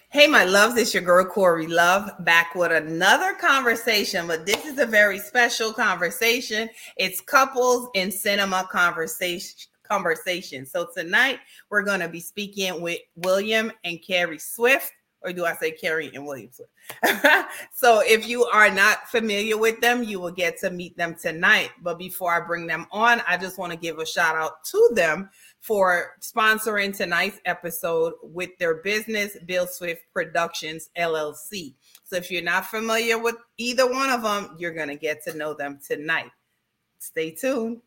Hey, my loves, it's your girl Corey Love back with another conversation, but this is a very special conversation. It's couples in cinema conversation. So tonight we're going to be speaking with William and Carrie Swift, or do I say Carrie and William Swift? So if you are not familiar with them, you will get to meet them tonight. But before I bring them on, I just want to give a shout out to them for sponsoring tonight's episode with their business, Bill Swift Productions, LLC. So if you're not familiar with either one of them, you're going to get to know them tonight. Stay tuned.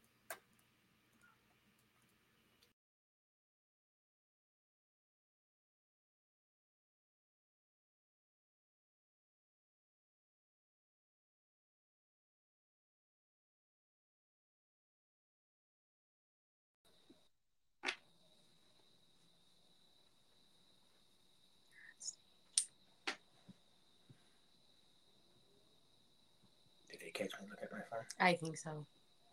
Did they catch me look at my phone? I think so.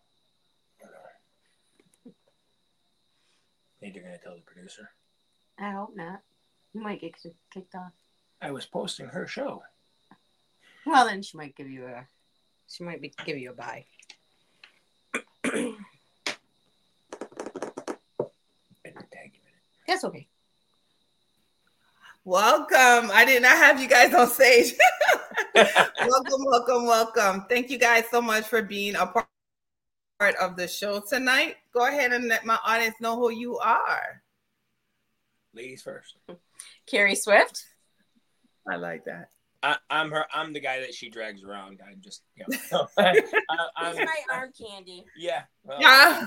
Think you're gonna tell the producer? I hope not. You might get kicked off. I was posting her show. Well, then she might give you a bye. That's okay. Welcome. I did not have you guys on stage. Welcome. Thank you guys so much for being a part of the show tonight. Go ahead and let my audience know who you are. Ladies first. Carrie Swift. I like that. I'm her. I'm the guy that she drags around. I'm just, He's my arm candy. Yeah. Yeah.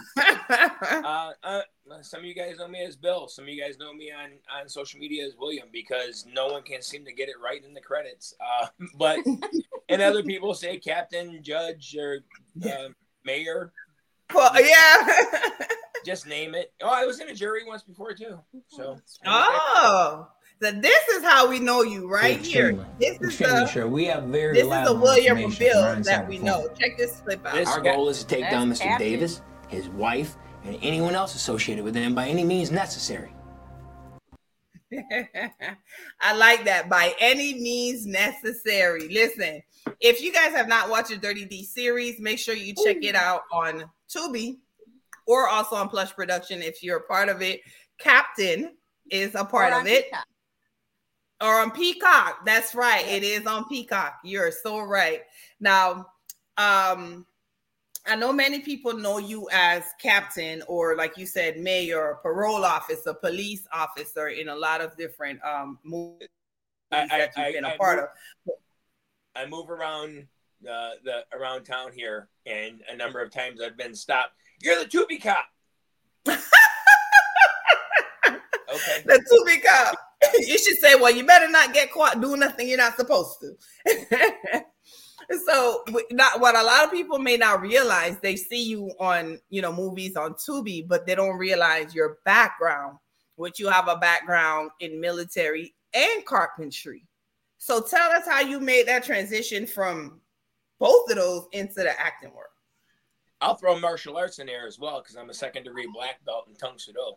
Some of you guys know me as Bill. Some of you guys know me on social media as William, because no one can seem to get it right in the credits. But and other people say captain, judge, or mayor. Well, yeah. Just name it. Oh, I was in a jury once before too. So. So this is how we know you right here. This is we have very this is the William and Bill that we know. Check this clip out. Our goal is to take down Mr. Davis, his wife, and anyone else associated with him by any means necessary. I like that. By any means necessary. Listen, if you guys have not watched the Dirty D series, make sure you check it out on Tubi or also on Plush Production if you're a part of it. Captain is a part of it. Peacock. Or on Peacock. That's right. It is on Peacock. You're so right. Now, I know many people know you as captain, or like you said, mayor, parole officer, police officer in a lot of different movies that you've been a part of. I move around around town here, and a number of times I've been stopped. You're the Tubi cop. Okay. The Tubi cop. You should say, well, you better not get caught doing nothing you're not supposed to. So what a lot of people may not realize, they see you on, movies on Tubi, but they don't realize your background, which you have a background in military and carpentry. So tell us how you made that transition from both of those into the acting world. I'll throw martial arts in there as well, because I'm a second-degree black belt in Tung Sudo.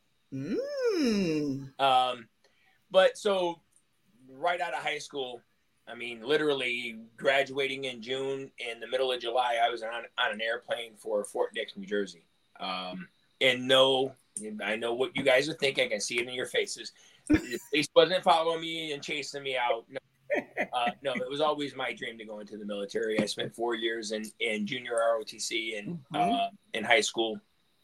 But so right out of high school, I mean, literally graduating in June, in the middle of July, I was on an airplane for Fort Dix, New Jersey. And no, I know what you guys are thinking. I can see it in your faces. The police wasn't following me and chasing me out. No, it was always my dream to go into the military. I spent 4 years in junior ROTC and in high school.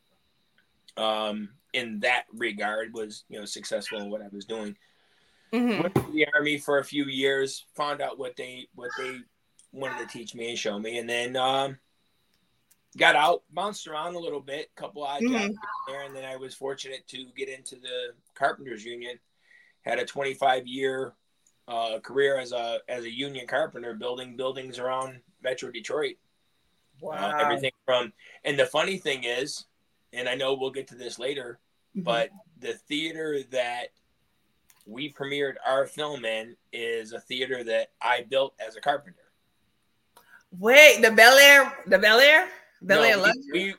In that regard, was successful in what I was doing. Went to the Army for a few years, found out what they wanted to teach me and show me, and then got out, bounced around a little bit, couple odd jobs there, and then I was fortunate to get into the Carpenters Union. Had a 25-year career as a union carpenter, building buildings around Metro Detroit. Wow! Everything from, and the funny thing is, and I know we'll get to this later, but the theater that we premiered our film in is a theater that I built as a carpenter. Wait, the Bel Air we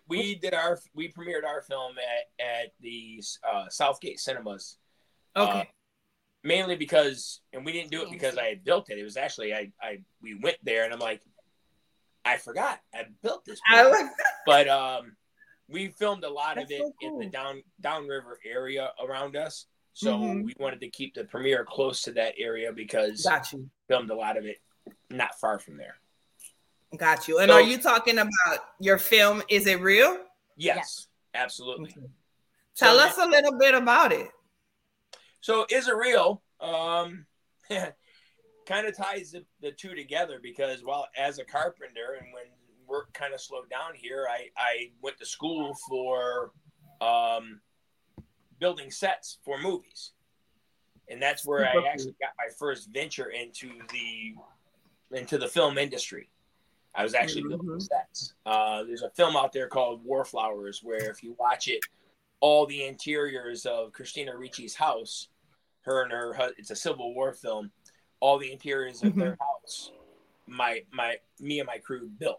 premiered our film at the Southgate Cinemas. Okay. mainly because, and we didn't do it because I had built it. It was actually we went there and I'm like, I forgot I built this movie. But we filmed a lot of it in the downriver area around us. So we wanted to keep the premiere close to that area because we filmed a lot of it not far from there. Got you. And so, are you talking about your film, Is It Real? Yes, absolutely. Okay. Tell us a little bit about it. So Is It Real kind of ties the two together because as a carpenter and when work kind of slowed down here, I went to school for building sets for movies. And that's where I actually got my first venture into the film industry. I was actually building sets. There's a film out there called Warflowers where if you watch it, all the interiors of Christina Ricci's house, it's a Civil War film, all the interiors of their house, me and my crew built.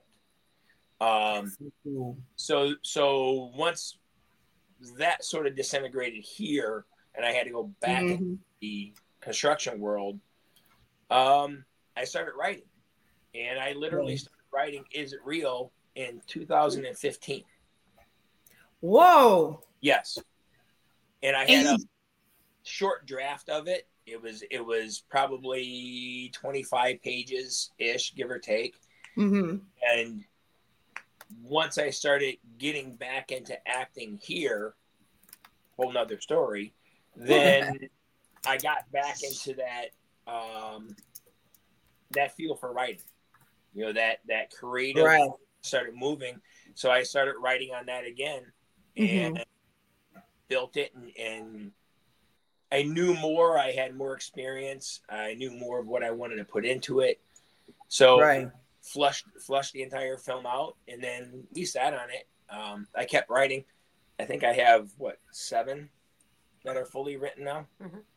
So once that sort of disintegrated here and I had to go back into the construction world, I started writing. And I literally started writing Is It Real in 2015. Whoa. Yes. And I had a short draft of it. It was probably 25 pages ish, give or take. And once I started getting back into acting here, whole nother story, then I got back into that feel for writing. You know, that creative started moving. So I started writing on that again and built it and I knew more. I had more experience. I knew more of what I wanted to put into it. So flushed the entire film out and then we sat on it. I kept writing. I think I have 7 that are fully written now.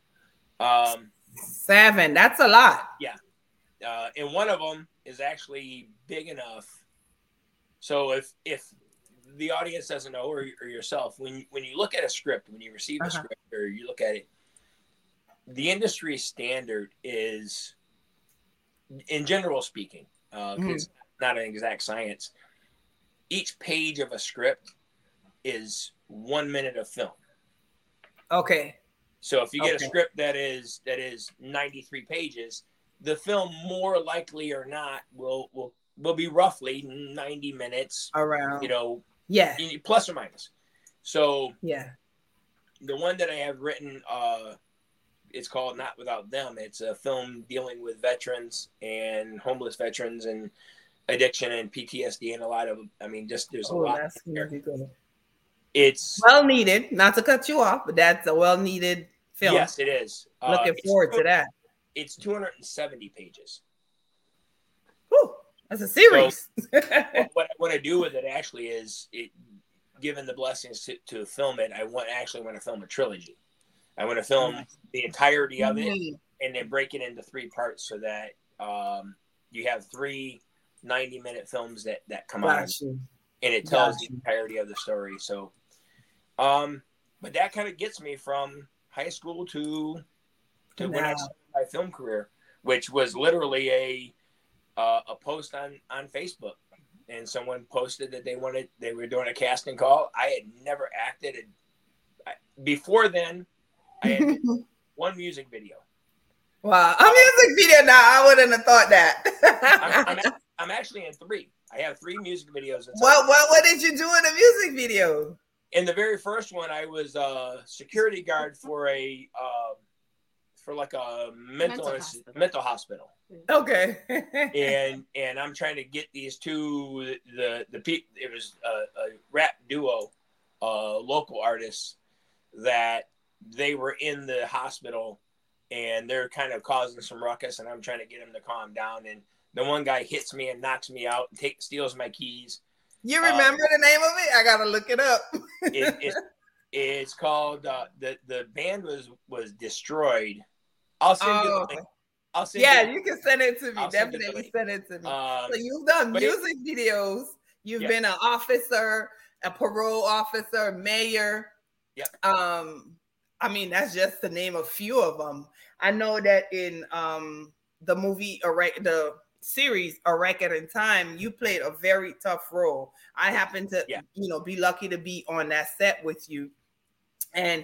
7. That's a lot. Yeah. And one of them is actually big enough. So if the audience doesn't know or yourself, when you look at a script, when you receive a script or you look at it, the industry standard is, in general speaking, because it's not an exact science, each page of a script is 1 minute of film. Okay. So if you get a script that is 93 pages, the film more likely or not will be roughly 90 minutes around, plus or minus. So the one that I have written, it's called Not Without Them. It's a film dealing with veterans and homeless veterans and addiction and PTSD and a lot of, there's a lot. It's well needed, not to cut you off, but that's a well needed film. Yes, it is. Looking forward to that. It's 270 pages. Whew, that's a series. So, what I want to do with it actually is, given the blessings to film it, I want to film a trilogy. I want to film the entirety of it and then break it into 3 parts so that you have 3 90-minute films that come out and it tells the entirety of the story. So, but that kind of gets me from high school to when I started my film career, which was literally a post on Facebook, and someone posted that they were doing a casting call. I had never acted before then. I had 1 music video. Wow, a music video! Now I wouldn't have thought that. I'm actually in 3. I have 3 music videos. What did you do in a music video? In the very first one, I was a security guard for a mental hospital. Okay. and I'm trying to get these 2 the people. It was a rap duo, local artists that they were in the hospital and they're kind of causing some ruckus, and I'm trying to get them to calm down. And the one guy hits me and knocks me out, steals my keys. You remember the name of it? I gotta look it up. It's called the band was Destroyed. I'll send you the link. You can send it to me. Definitely send it to me. So you've done music videos. You've been an officer, a parole officer, mayor. Yep. I mean, that's just to name a few of them. I know that in the movie, the series A Record in Time, you played a very tough role. I happen to, be lucky to be on that set with you. And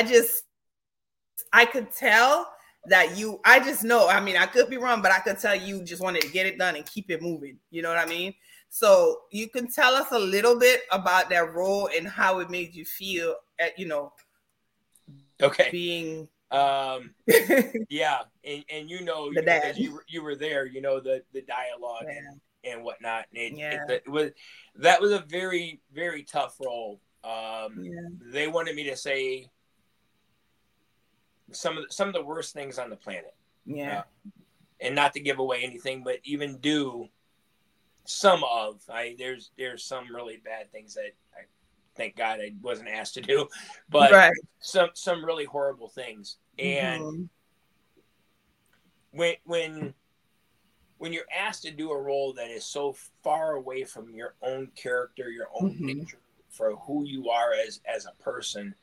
I could tell that I just know, I mean, I could be wrong, but I could tell you just wanted to get it done and keep it moving. You know what I mean? So you can tell us a little bit about that role and how it made you feel at, okay, being yeah, and the dad. You were there, the dialogue and whatnot. And it was a very, very tough role. They wanted me to say some of the worst things on the planet. Yeah. And not to give away anything, but even do some of there's some really bad things that I thank God I wasn't asked to do, but some really horrible things. And when you're asked to do a role that is so far away from your own character, your own nature, for who you are as a person,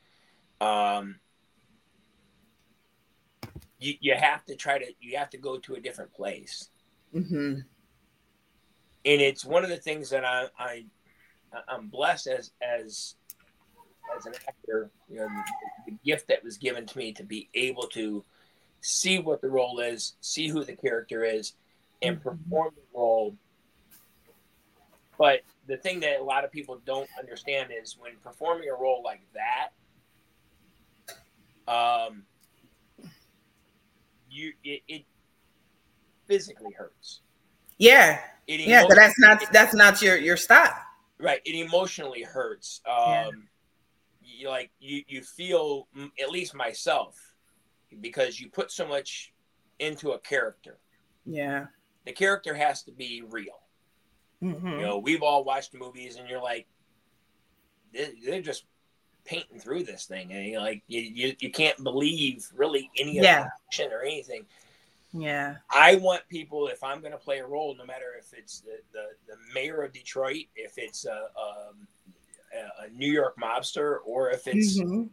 you have to go to a different place. And it's one of the things that I'm blessed as an actor, the gift that was given to me to be able to see what the role is, see who the character is, and perform the role. But the thing that a lot of people don't understand is when performing a role like that, it physically hurts. Yeah. But that's not your style. Right. It emotionally hurts. You feel, at least myself, because you put so much into a character. Yeah. The character has to be real. We've all watched movies and you're like, they're just painting through this thing. And you're like, you can't believe really any of the action or anything. Yeah. I want people, if I'm going to play a role, no matter if it's the mayor of Detroit, if it's a New York mobster, or if it's an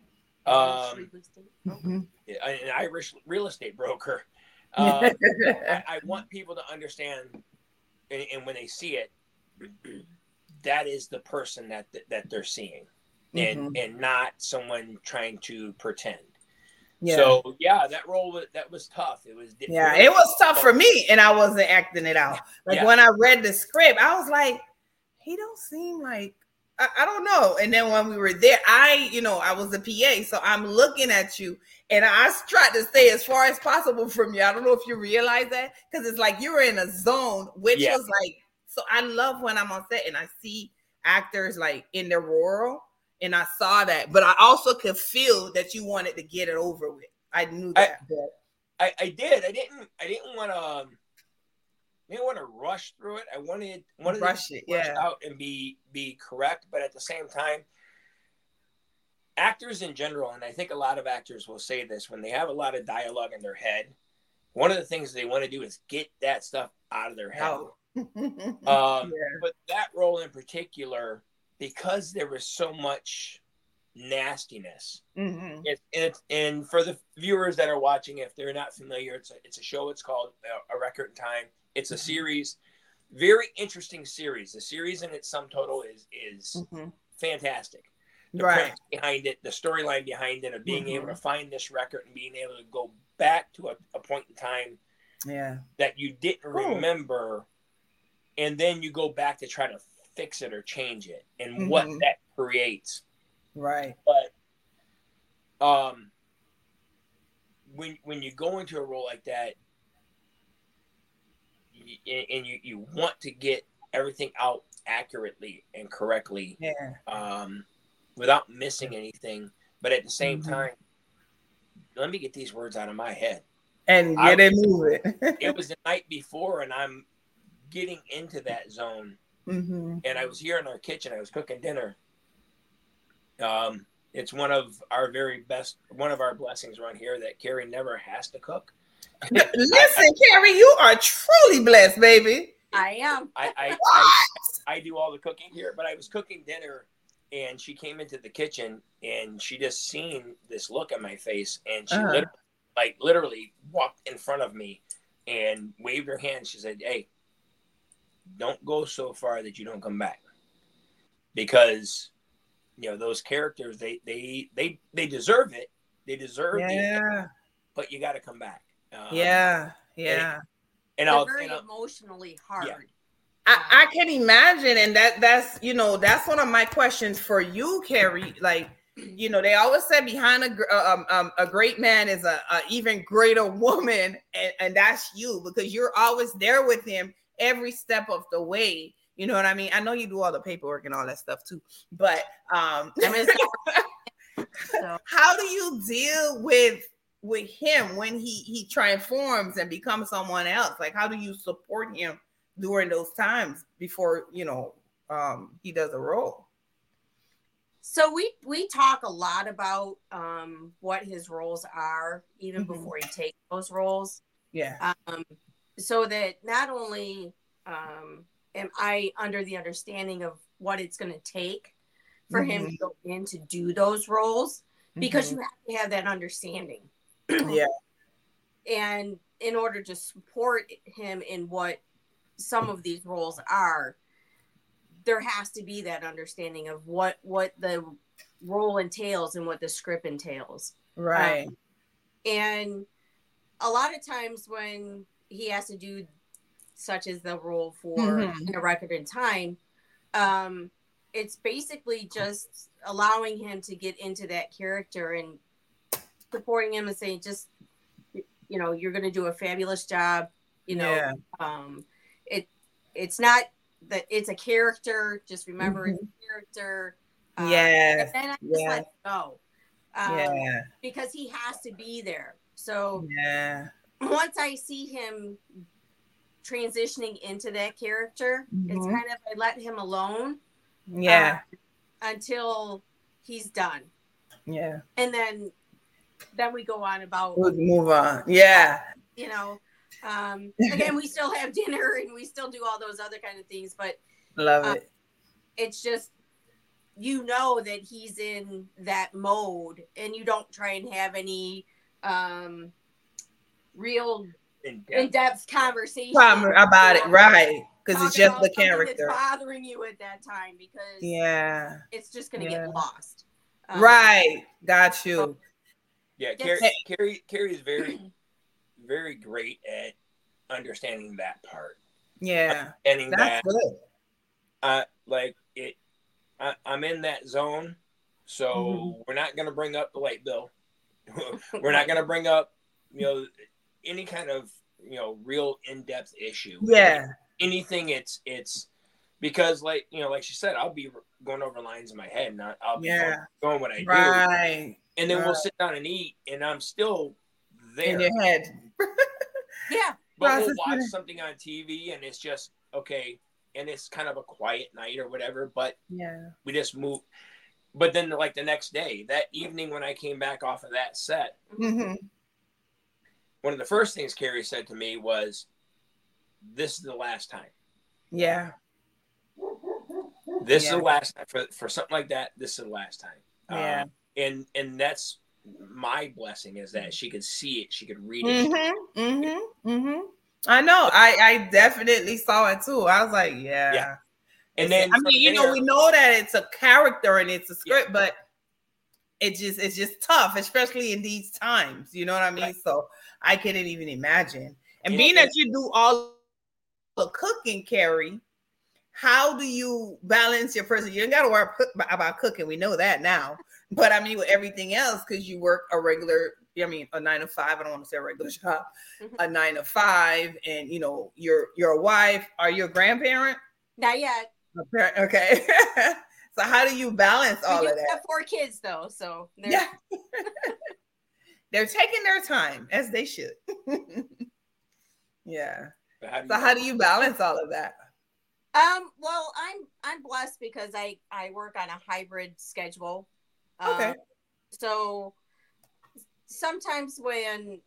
Irish real estate broker, I want people to understand, and when they see it, that is the person that they're seeing, and not someone trying to pretend. Yeah. So that role that was tough. It was it was tough for me, and I wasn't acting it out. When I read the script, I was like, he don't seem like I don't know. And then when we were there, I was a PA, so I'm looking at you, and I tried to stay as far as possible from you. I don't know if you realize that, because it's like you were in a zone, which was like. So I love when I'm on set and I see actors like in their role. And I saw that, but I also could feel that you wanted to get it over with. I knew that. I did. I didn't want to rush through it. I wanted to rush out and be correct, but at the same time, actors in general, and I think a lot of actors will say this, when they have a lot of dialogue in their head, one of the things they want to do is get that stuff out of their head. But that role in particular, because there was so much nastiness, and for the viewers that are watching, if they're not familiar, it's a show. It's called A Record in Time. It's a series, very interesting series. The series in its sum total is fantastic. The premise behind it, the storyline behind it, of being able to find this record and being able to go back to a point in time that you didn't remember, and then you go back to try to fix it or change it, and what that creates. Right. But when you go into a role like that, and you want to get everything out accurately and correctly, without missing anything, but at the same time, let me get these words out of my head and get it moving. It was the night before, and I'm getting into that zone. And I was here in our kitchen. I was cooking dinner. It's one of our blessings around here that Carrie never has to cook. Listen, Carrie, you are truly blessed, baby. I am. I do all the cooking here, but I was cooking dinner, and she came into the kitchen and she just seen this look on my face, and she Uh-huh. literally walked in front of me and waved her hand. She said, "Hey, don't go so far that you don't come back, because those characters, they deserve it. They deserve Yeah. but you got to come back." Yeah. And They're I'll very emotionally hard. Yeah. I can imagine, and that's that's one of my questions for you, Carrie. Like, they always say behind a great man is a even greater woman, and that's you, because you're always there with him every step of the way. You know what I mean? I know you do all the paperwork and all that stuff too, but So, how do you deal with him when he transforms and becomes someone else? Like, how do you support him during those times before he does a role? so we talk a lot about what his roles are even Mhm. before he takes those roles. Yeah. So that not only am I under the understanding of what it's going to take for him to go in to do those roles, because you have to have that understanding. Yeah. And in order to support him in what some of these roles are, there has to be that understanding of what the role entails and what the script entails. Right. And a lot of times when he has to do such as the role for A Record in Time, it's basically just allowing him to get into that character and supporting him and saying, just, you're going to do a fabulous job. Yeah. It's not that it's a character. Just remember it's a character. Yes. And then I just let it go. Yeah. Because he has to be there. So Yeah. once I see him transitioning into that character, it's kind of, I let him alone. Yeah. Until he's done. Yeah. And then we go on about We'll move on. Yeah. Again, we still have dinner and we still do all those other kind of things, but Love it. It's just, that he's in that mode, and you don't try and have any real in-depth conversation about it, right? Because it's just the character that's bothering you at that time, because it's just going to get lost. Right. Got you. Yeah, Carrie is very, very great at understanding that part. Yeah, understanding that's that. Good. I'm in that zone, so we're not going to bring up the light bill. We're not going to bring up, any kind of, real in-depth issue. Yeah. Anything. It's because, like she said, I'll be going over lines in my head, and I'll be going what I do. Right. And then we'll sit down and eat, and I'm still there in your head. Yeah. But we'll watch something on TV, and it's just okay, and it's kind of a quiet night or whatever. But we just move. But then, like the next day, that evening when I came back off of that set, one of the first things Carrie said to me was, "This is the last time." Yeah. This is the last time for something like that. This is the last time. Yeah. And that's my blessing, is that she could see it, she could read it. I know. I definitely saw it too. I was like, yeah. And then we know that it's a character and it's a script, but it's just tough, especially in these times. You know what I mean? Right. So I couldn't even imagine. And being that you do all the cooking, Carrie, how do you balance your person? You don't got to worry about cooking. We know that now. But I mean, with everything else, because you work a 9 to 5. I don't want to say a regular job, a 9 to 5, and you're a wife. Are you a grandparent? Not yet. Okay. So how do you balance all of that? We have 4 kids though, so they're taking their time, as they should. Yeah. So how do you balance all of that? Well, I'm blessed because I work on a hybrid schedule. Okay. So sometimes when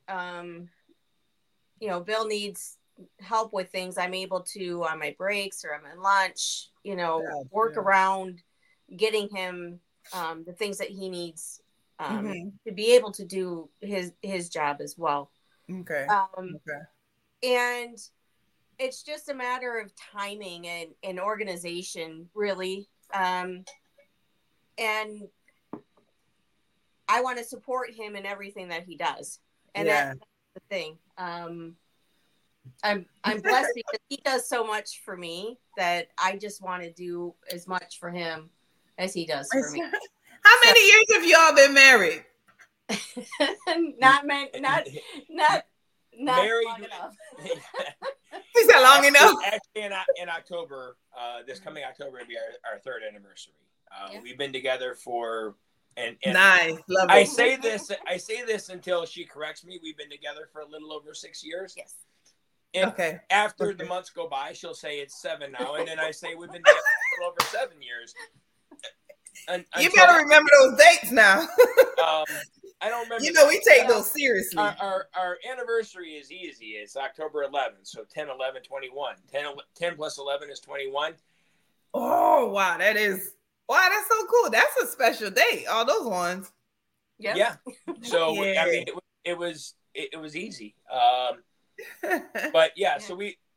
Bill needs help with things, I'm able to on my breaks or I'm on lunch, work around getting him the things that he needs to be able to do his job as well. Okay. And it's just a matter of timing and organization, really. And I want to support him in everything that he does. And that's the thing. I'm blessed because he does so much for me that I just want to do as much for him as he does for me. How many years have y'all been married? Not married, long enough. Is that long enough? Actually, in October, this coming October will be our third anniversary. We've been together for and nice. Love I it. say this until she corrects me. We've been together for a little over 6 years. Yes. And after the months go by, she'll say it's 7 now, and then I say we've been together for a little over 7 years. You better remember those dates now. I don't remember. You know, we take those seriously. Our anniversary is easy. It's October 11th. So 10, 11, 21. 10 plus 11 is 21. Oh, wow. That's so cool. That's a special date. All those ones. Yep. Yeah. So, I mean, it was easy. But yeah, so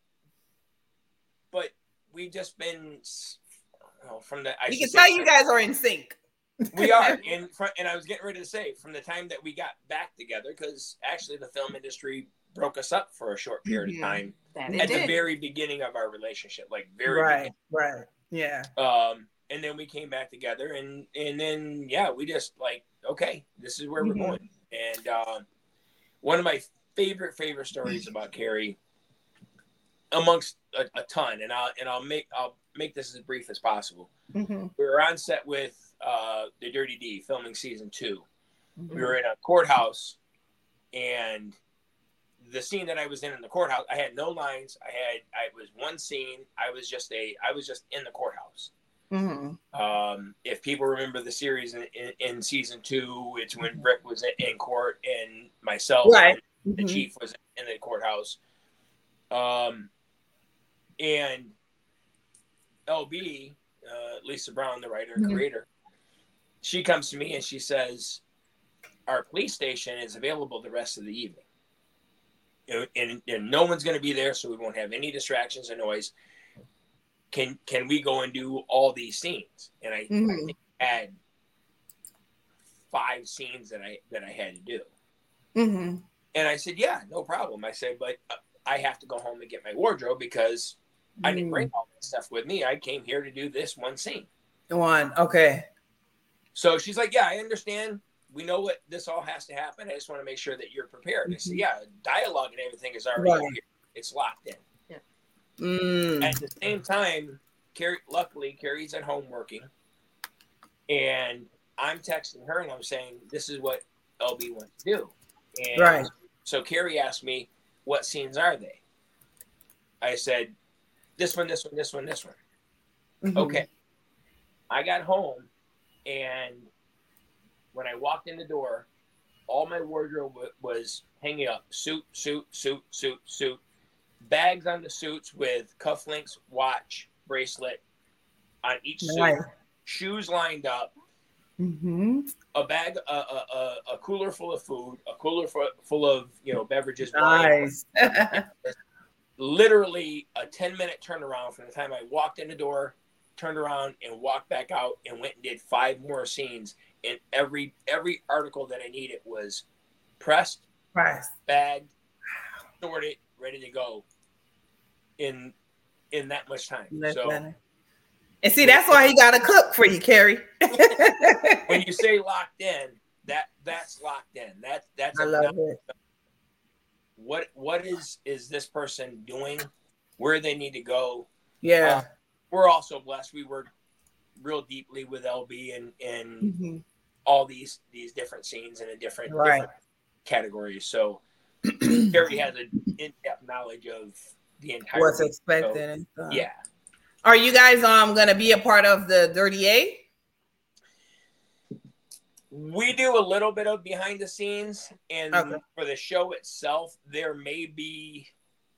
we just been, from the, you can tell you guys are in sync. We are, and I was getting ready to say, from the time that we got back together, because actually the film industry broke us up for a short period of time at the very beginning of our relationship, like right, yeah. And then we came back together, and then we just like, okay, this is where we're going. And one of my favorite stories about Carrie, amongst a ton, and I'll make this as brief as possible. We were on set with the Dirty D filming season 2. We were in a courthouse, and the scene that I was in the courthouse, I had no lines. I was one scene. I was just in the courthouse. If people remember the series in season 2, it's when Rick was in court and myself, the chief, was in the courthouse. And LB, Lisa Brown, the writer and creator, she comes to me and she says, our police station is available the rest of the evening. And no one's going to be there, so we won't have any distractions or noise. Can we go and do all these scenes? And I think I had 5 scenes that I had to do. And I said, yeah, no problem. I said, but I have to go home and get my wardrobe because I didn't bring all that stuff with me. I came here to do this one scene. Okay. So she's like, yeah, I understand. We know what this all has to happen. I just want to make sure that you're prepared. I said, yeah, dialogue and everything is already here. It's locked in. At the same time, Carrie's at home working, and I'm texting her and I'm saying, this is what LB wants to do. And so Carrie asked me, what scenes are they? I said, this one, this one, this one, this one. Okay. I got home, and when I walked in the door, all my wardrobe was hanging up. Suit, bags on the suits with cufflinks, watch, bracelet on each suit, shoes lined up, a bag, a cooler full of food, a cooler full of beverages. Nice. Literally a 10-minute turnaround from the time I walked in the door, turned around and walked back out and went and did 5 more scenes. And every article that I needed was pressed, bagged, sorted, ready to go in that much time. And see, that's why he got to cook for you, Carrie. When you say locked in, that's locked in. That's I love it. What is this person doing? Where they need to go? Yeah. We're also blessed. We work real deeply with LB and all these different scenes and different categories. So Carrie has an in-depth knowledge of the entire what's expected. So, yeah. Are you guys going to be a part of the Dirty A? We do a little bit of behind the scenes, and for the show itself, there may be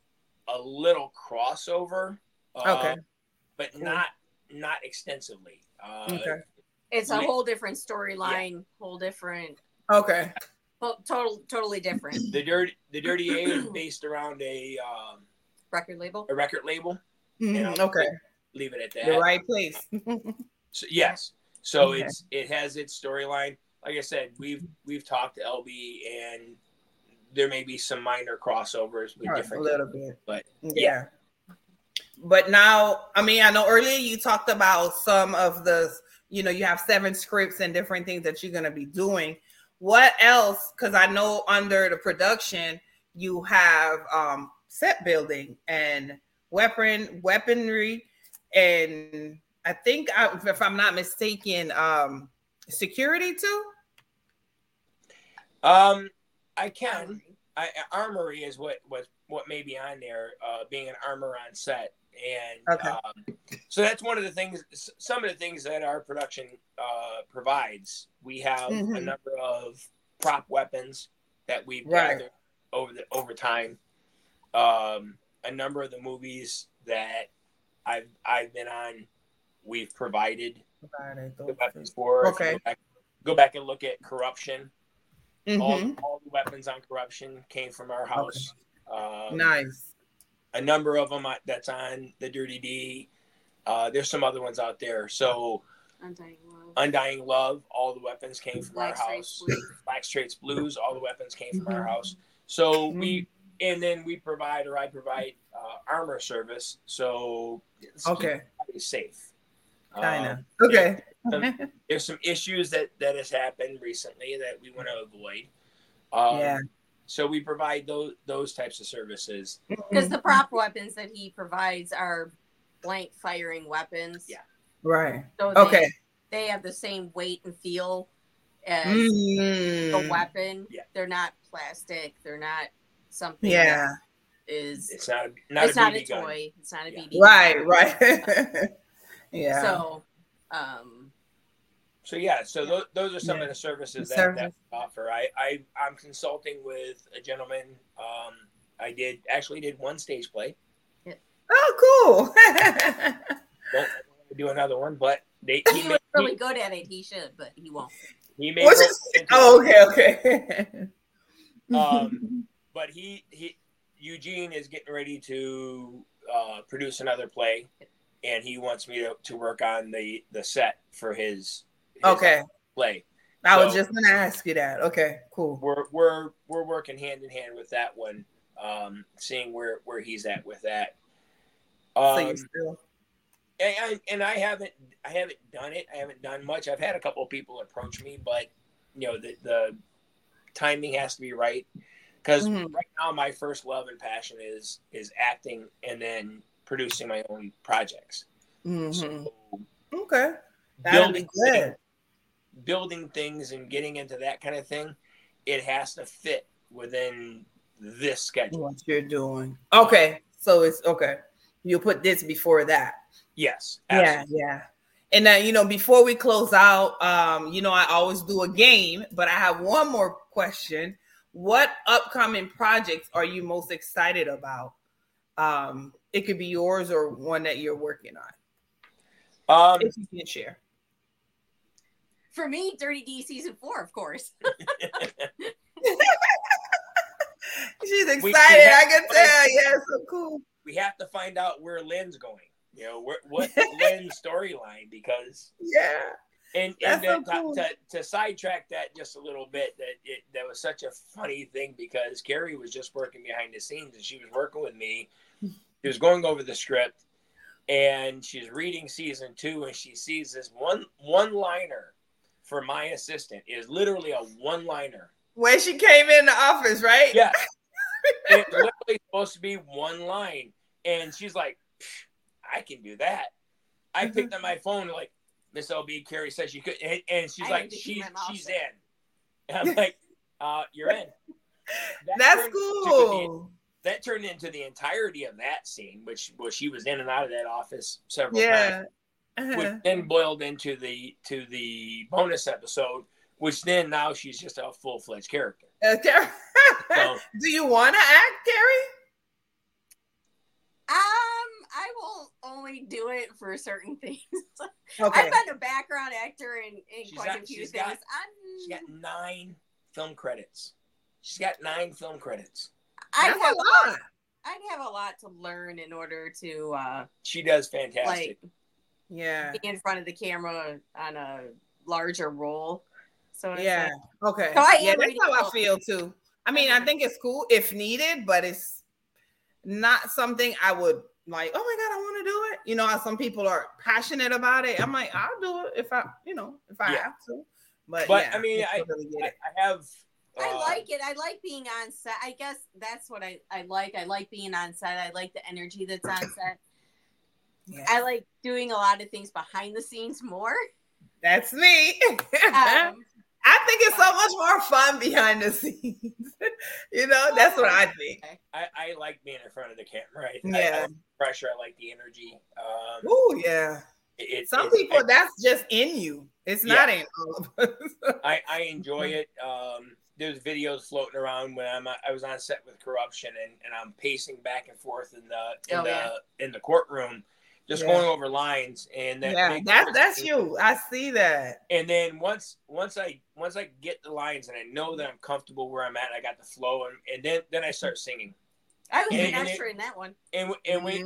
a little crossover, but not extensively. Okay. It's a whole different storyline, whole different. Okay. Totally different. The Dirty A is based around a record label. A record label. Okay. Leave it at that. The right place. So, yes. So it has its storyline. Like I said, we've talked to LB, and there may be some minor crossovers with different. A little bit, but yeah. But now, I mean, I know earlier you talked about some of the, you have 7 scripts and different things that you're going to be doing. What else? Because I know under the production, you have set building and weaponry, and I think, if I'm not mistaken, security too. I can. Armory is what may be on there, being an armor on set. And so that's one of the things, some of the things that our production provides. We have a number of prop weapons that we've gathered over time. A number of the movies that I've been on, we've provided the weapons for. Okay. Go back and look at Corruption. All the weapons on Corruption came from our house. Okay. Nice. A number of them that's on the Dirty D. There's some other ones out there. So Undying Love, all the weapons came from our house. Black Straits Blues, all the weapons came from our house. So I provide armor service. So it's safe. Okay. There's some issues that has happened recently that we want to avoid. So we provide those types of services. Because the prop weapons that he provides are blank firing weapons. Yeah. Right. So they have the same weight and feel as the weapon. Yeah. They're not plastic. They're not something that is... It's not a toy. It's not a BB gun. Right. Yeah. So those are some of the services that we offer. I'm consulting with a gentleman. I did one stage play. Yeah. Oh, cool. Don't do another one, but he was really good at it. He should, but he won't. He may. Okay. But Eugene is getting ready to produce another play, and he wants me to work on the set for his play. I was just gonna ask you that. Okay, cool. We're working hand in hand with that one, seeing where he's at with that. So you still... And I haven't done it. I haven't done much. I've had a couple of people approach me, but the timing has to be right. Because right now my first love and passion is acting and then producing my own projects. So building things and getting into that kind of thing, it has to fit within this schedule. What you're doing. Okay. So it's okay. You put this before that. Yes. Absolutely. Yeah. And then, before we close out, I always do a game, but I have one more question. What upcoming projects are you most excited about? It could be yours or one that you're working on. If you can share. For me, Dirty D season 4, of course. She's excited. I can tell. Yeah, so cool. We have to find out where Lynn's going. What Lynn's storyline, because and to sidetrack that just a little bit, that was such a funny thing, because Carrie was just working behind the scenes and she was working with me. She was going over the script and she's reading season 2, and she sees this one-liner for my assistant is literally a one-liner. When she came in the office, right? Yeah. It's literally supposed to be one line. And she's like, I can do that. I picked up my phone like, Miss LB, Carrie said she could. And she's like, she's in. And I'm like, you're in. That's cool. That turned into the entirety of that scene, which she was in and out of that office several times. Which then boiled into the bonus episode, which then now she's just a full-fledged character. So, do you want to act, Carrie? I will only do it for certain things. Okay. I've been a background actor in quite a few things. She got 9 film credits. She's got 9 film credits. That's a lot. I'd have a lot to learn in order to. She does fantastic. Like, yeah. Be in front of the camera on a larger role. So yeah. Okay. So that's how I feel too. I mean, I think it's cool if needed, but it's not something I would like. Oh my God, I want to do it. You know how some people are passionate about it. I'm like, I'll do it if I have to. But yeah, I mean, I have. I like it. I like being on set. I guess that's what I like. I like being on set. I like the energy that's on set. Yeah. I like doing a lot of things behind the scenes more. That's me. I think it's so much more fun behind the scenes. That's what I think. I like being in front of the camera. I like the pressure. I like the energy. Oh yeah. Some people, that's just in you. It's not in all of us. I enjoy it. There's videos floating around when I was on set with Corruption and I'm pacing back and forth in the courtroom, just going over lines and that's you. I see that. And then once I get the lines and I know that I'm comfortable where I'm at, I got the flow and then I start singing. I was an extra in that one. And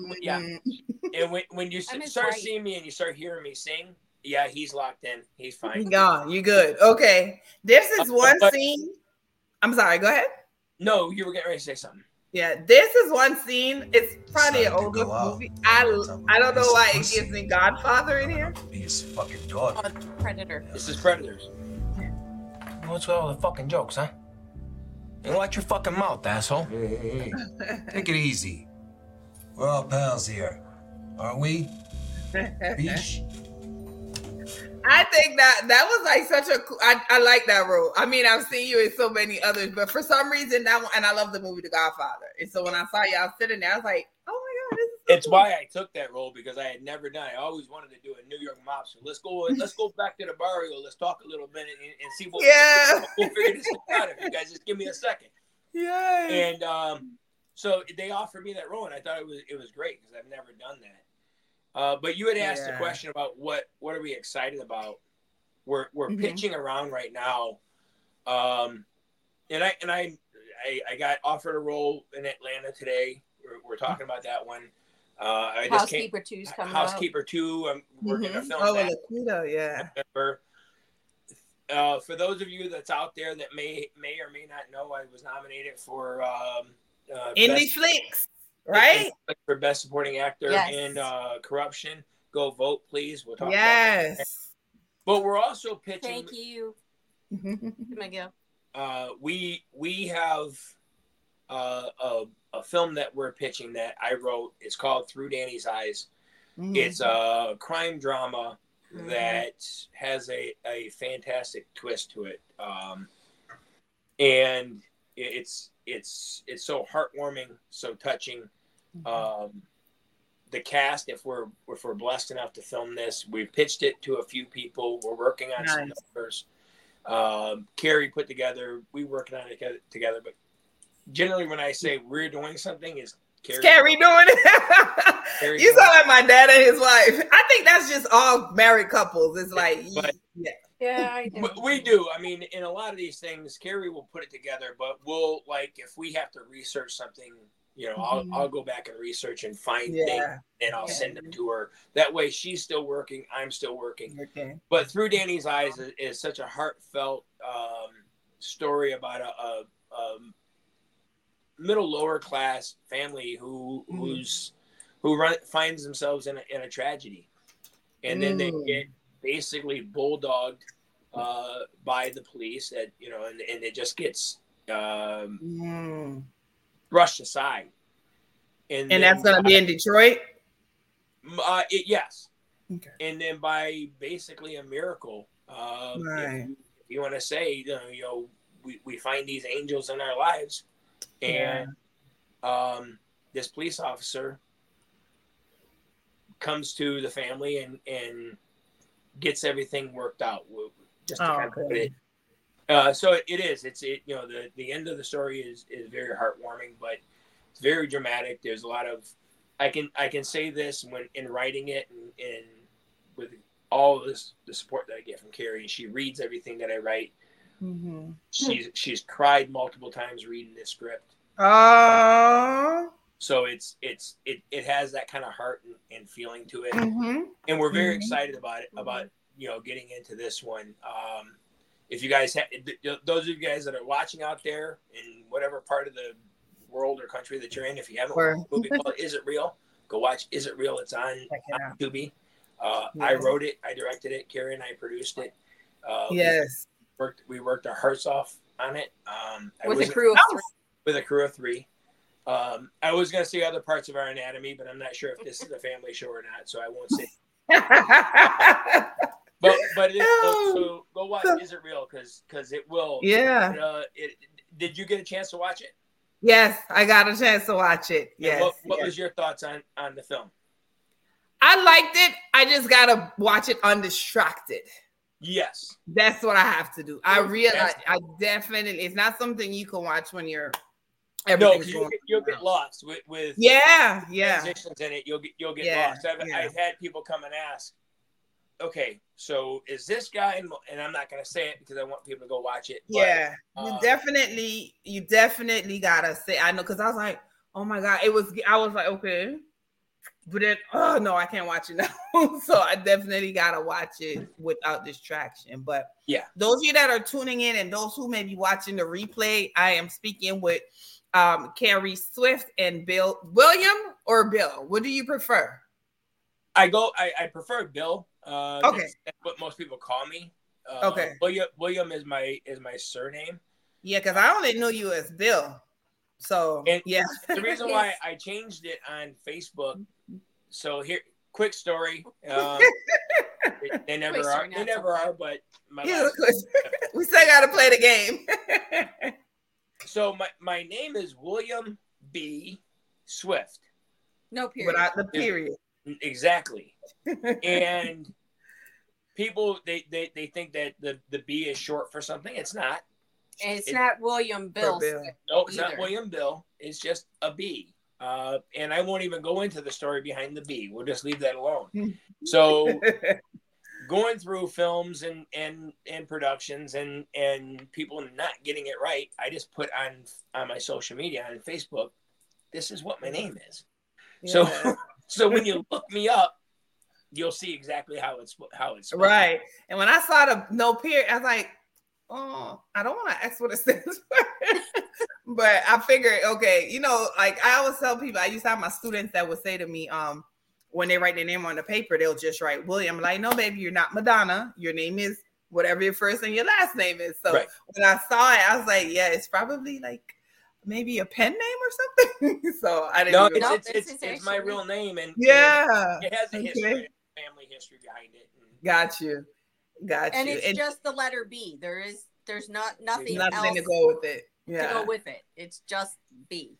when you start seeing me and you start hearing me sing. Yeah, he's locked in. He's fine. He's gone. You good. Okay. This is one scene. I'm sorry. Go ahead. No, you were getting ready to say something. Yeah, this is one scene. It's probably an older movie. I don't know why it gives me Godfather in here. Be his fucking dog. Predator. This is Predators. What's with all the fucking jokes, huh? And watch your fucking mouth, asshole. Hey. Take it easy. We're all pals here, aren't we? Beach? I think that was like such a cool, I like that role. I mean, I've seen you in so many others, but for some reason that one, and I love the movie The Godfather. And so when I saw y'all sitting there, I was like, oh my God, this is so It's cool. Why I took that role because I had never done it. I always wanted to do a New York mobster. Let's go back to the barrio. Let's talk a little bit and see what we'll figure this out if you guys just give me a second. Yeah. And so they offered me that role and I thought it was great because I've never done that. But you had asked a question about what are we excited about? We're pitching around right now, and I got offered a role in Atlanta today. We're talking about that one. Housekeeper 2's coming out. Housekeeper 2. I'm working a film. Laquita, for those of you that's out there that may or may not know, I was nominated for Indie Flicks. Right? For Best Supporting Actor in Corruption. Go vote, please. We'll talk about that. But we're also pitching. Thank you. Miguel. We have a film that we're pitching that I wrote. It's called Through Danny's Eyes. Mm-hmm. It's a crime drama that has a fantastic twist to it. And it's so heartwarming, so touching. The cast, if we're blessed enough to film this, we've pitched it to a few people. We're working on some numbers. Carrie put together, we working on it together, but generally when I say we're doing something, is Carrie doing it. You sound like my dad and his wife. I think that's just all married couples. It's like I do. We do. I mean, in a lot of these things, Carrie will put it together, but we'll if we have to research something, I'll go back and research and find things and I'll send them to her. That way she's still working. I'm still working. Okay. But Through Danny's Eyes is such a heartfelt story about a middle lower class family who finds themselves in a tragedy. And then they get basically bulldogged by the police that, and it just gets brushed aside. And that's going to be in Detroit? Yes. Okay. And then by basically a miracle, if you want to say, we find these angels in our lives, and this police officer comes to the family and gets everything worked out. Just to kind of put it. So it is. The end of the story is very heartwarming, but it's very dramatic. There's a lot of I can say this when in writing it and with all this the support that I get from Carrie, and she reads everything that I write. Mm-hmm. She's cried multiple times reading this script. Oh. So it has that kind of heart and feeling to it, and we're very excited about it. About getting into this one. If you guys those of you guys that are watching out there in whatever part of the world or country that you're in, if you haven't watched a movie called Is It Real, go watch Is It Real. It's on Tubi. I wrote it, I directed it, Carrie and I produced it. Yes. We worked our hearts off on it. With a crew of 3. With a crew of 3. I was going to say other parts of our anatomy, but I'm not sure if this is a family show or not, so I won't say. But so go watch Is It Real? Because it will. Yeah. Did you get a chance to watch it? Yes, I got a chance to watch it. Yes. What was your thoughts on the film? I liked it. I just gotta watch it undistracted. Yes, that's what I have to do. I realize I definitely. It's not something you can watch when you're. No, you'll get lost with transitions in it. You'll get lost. I've had people come and ask, okay, so is this guy? And I'm not going to say it because I want people to go watch it. But, you definitely gotta say. I know because I was like, oh my god, I was like, okay, but then no, I can't watch it now. So I definitely gotta watch it without distraction. But those of you that are tuning in and those who may be watching the replay, I am speaking with Carrie Swift and Bill. William or Bill? What do you prefer? I prefer Bill. Okay, that's what most people call me. Okay, William is my surname. Yeah, because I only know you as Bill. So the reason why I changed it on Facebook. So here, quick story. They never are. But we still got to play the game. So my name is William B. Swift. No period. Without the period. Exactly. And people they think that the B is short for something. It's not. And it's not William Bill. No, it's not William Bill. It's just a B. And I won't even go into the story behind the B. We'll just leave that alone. So going through films and productions and people not getting it right, I just put on my social media on Facebook, this is what my name is. Yeah. So when you look me up, you'll see exactly how it's spelled. Right. And when I saw the no period, I was like, oh, I don't want to ask what it stands for. But I figured, okay, like I always tell people, I used to have my students that would say to me, when they write their name on the paper, they'll just write William. I'm like, no, baby, you're not Madonna. Your name is whatever your first and your last name is. So when I saw it, I was like, yeah, it's probably like maybe a pen name or something. So I didn't. No, it's my real name, and it has a history, family history behind it. Got you. And it's just the letter B. There's nothing else to go with it. To go with it. It's just B.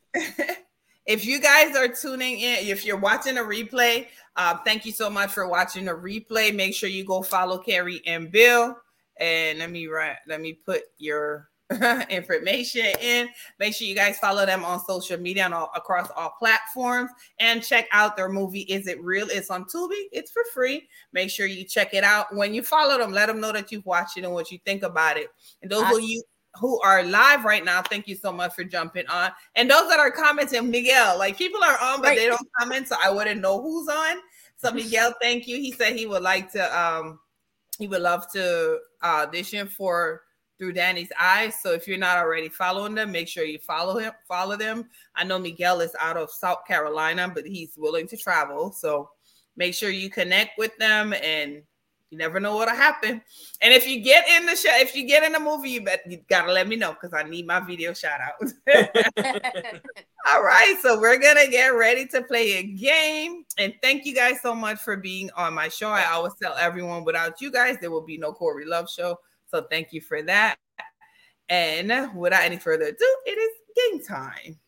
If you guys are tuning in, if you're watching a replay, thank you so much for watching a replay. Make sure you go follow Carrie and Bill. And let me put your information in. Make sure you guys follow them on social media and across all platforms. And check out their movie, Is It Real? It's on Tubi. It's for free. Make sure you check it out. When you follow them, let them know that you've watched it and what you think about it. And those of you who are live right now, thank you so much for jumping on. And those that are commenting, Miguel, like people are on, but they don't comment, so I wouldn't know who's on. So Miguel, thank you. He said he would like to, he would love to audition for Through Danny's Eyes. So if you're not already following them, make sure you follow them. I know Miguel is out of South Carolina, but he's willing to travel. So make sure you connect with them, and you never know what'll happen. And if you get in the show, if you get in the movie, you gotta let me know because I need my video shout out. All right, so we're gonna get ready to play a game. And thank you guys so much for being on my show. I always tell everyone, without you guys, there will be no Corey Love Show. So thank you for that. And without any further ado, it is game time.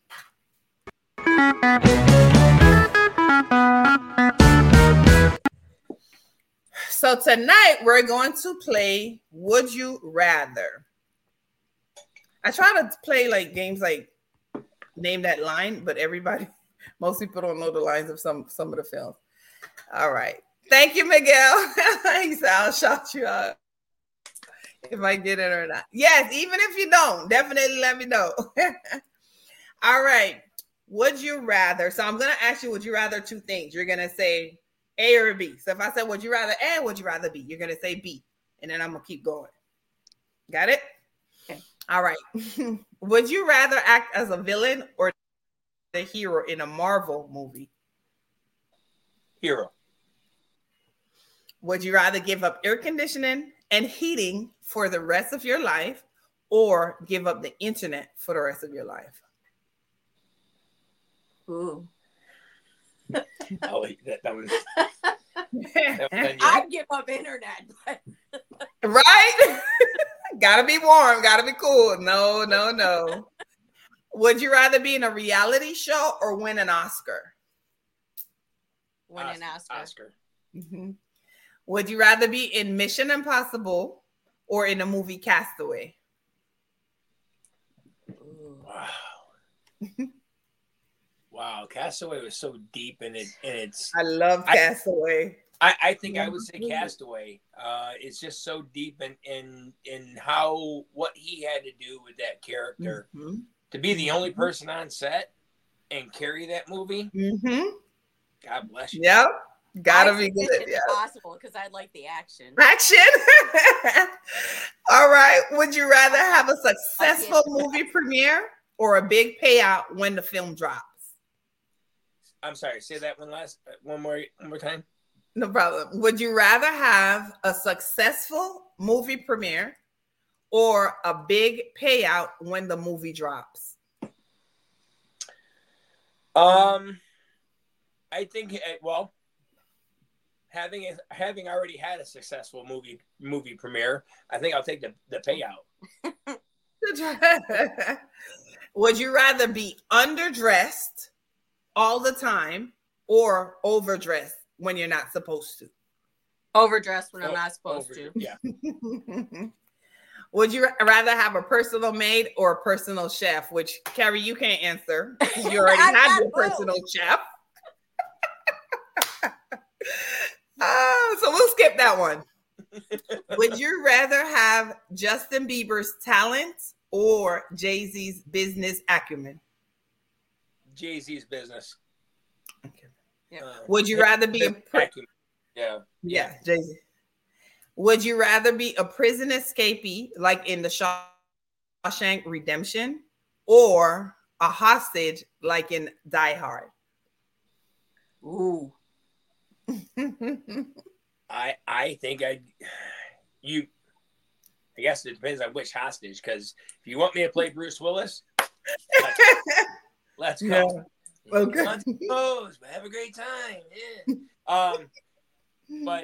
So tonight we're going to play Would You Rather. I try to play like games like Name That Line, but everybody Most people don't know the lines of some of the films. All right. Thank you, Miguel. He said, I'll shout you out if I get it or not. Yes, even if you don't, definitely let me know. All right. Would you rather? So I'm going to ask you, would you rather two things? You're going to say A or B. So if I said, would you rather A, would you rather B? You're going to say B. And then I'm going to keep going. Got it? Okay. All right. Would you rather act as a villain or the hero in a Marvel movie? Hero. Would you rather give up air conditioning and heating for the rest of your life or give up the internet for the rest of your life? Ooh. Oh, that was. I'd give up internet, but Right? Gotta be warm, gotta be cool. No. Would you rather be in a reality show or win an Oscar? win an Oscar. Mm-hmm. Would you rather be in Mission Impossible or in a movie Castaway? Wow. Wow, Castaway was so deep in it's. I love Castaway. I think I would say Castaway. It's just so deep in how what he had to do with that character to be the only person on set and carry that movie. Mm-hmm. God bless you. Yep. Gotta be good. It's possible because I like the action. All right. Would you rather have a successful movie premiere or a big payout when the film drops? I'm sorry. Say that one more time. No problem. Would you rather have a successful movie premiere or a big payout when the movie drops? I think having already had a successful movie premiere, I think I'll take the payout. Would you rather be underdressed all the time or overdressed when you're not supposed to? Overdressed when I'm not supposed to. Yeah. Would you rather have a personal maid or a personal chef? Which, Carrie, you can't answer. You already have your personal chef. So we'll skip that one. Would you rather have Justin Bieber's talent or Jay-Z's business acumen? Jay-Z's business. Okay. Would you rather be Yeah, Jay-Z. Would you rather be a prison escapee like in the Shawshank Redemption or a hostage like in Die Hard? Ooh. I think I guess it depends on which hostage, because if you want me to play Bruce Willis, let's go. Yeah. Okay. But have a great time. Yeah. But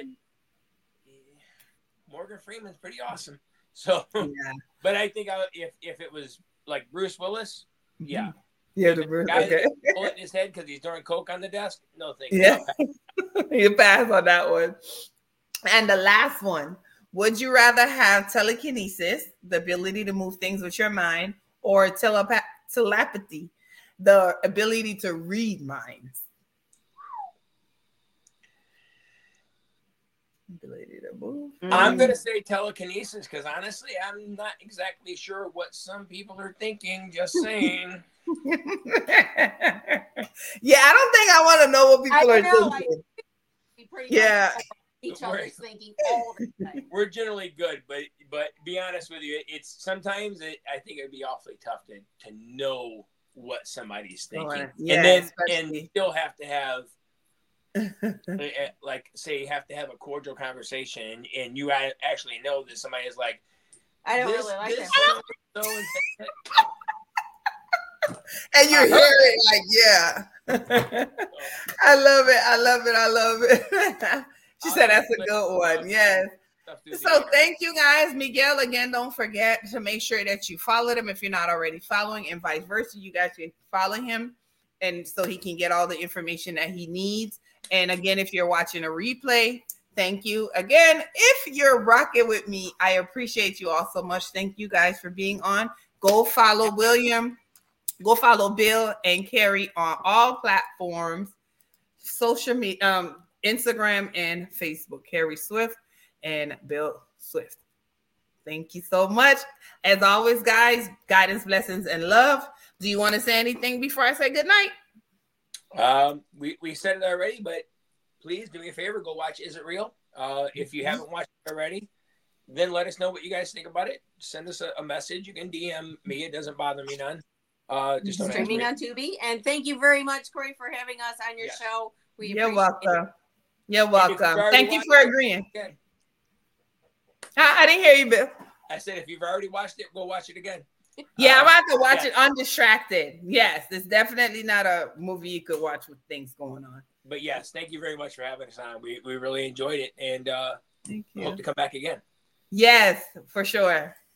Morgan Freeman's pretty awesome. So, but I think if it was like Bruce Willis, yeah. Yeah, the Bruce. Okay. Bullet in his head because he's throwing coke on the desk. No thanks. Yeah, you pass on that one. And the last one: would you rather have telekinesis, the ability to move things with your mind, or telepathy, the ability to read minds? Ability to move. I'm going to say telekinesis because honestly, I'm not exactly sure what some people are thinking. Just saying. Yeah, I don't think I want to know what people are thinking. Yeah. Each other's thinking all the time. We're generally good, but be honest with you, it's sometimes I think it'd be awfully tough to know what somebody's thinking, and still have to have like say you have to have a cordial conversation, and you actually know that somebody is like, I don't really like that. And you hear it like, yeah. I love it. She said that's a good one. Yes. So thank you guys. Miguel, again, don't forget to make sure that you follow him if you're not already following, and vice versa. You guys can follow him, and so he can get all the information that he needs. And again, if you're watching a replay, thank you. Again, if you're rocking with me, I appreciate you all so much. Thank you guys for being on. Go follow William Go follow Bill and Carrie on all platforms, social media, Instagram and Facebook. Carrie Swift and Bill Swift. Thank you so much. As always, guys, guidance, blessings, and love. Do you want to say anything before I say goodnight? We said it already, but please do me a favor. Go watch Is It Real? If you haven't watched it already, then let us know what you guys think about it. Send us a message. You can DM me. It doesn't bother me none. Just streaming on Tubi. And thank you very much, Corey, for having us on your show. You're welcome. You're welcome. Thank you for agreeing. I didn't hear you, Bill. I said, if you've already watched it, go watch it again. Yeah, I'm about to watch it undistracted. Yes, it's definitely not a movie you could watch with things going on. But yes, thank you very much for having us on. We really enjoyed it, and thank you. Hope to come back again. Yes, for sure.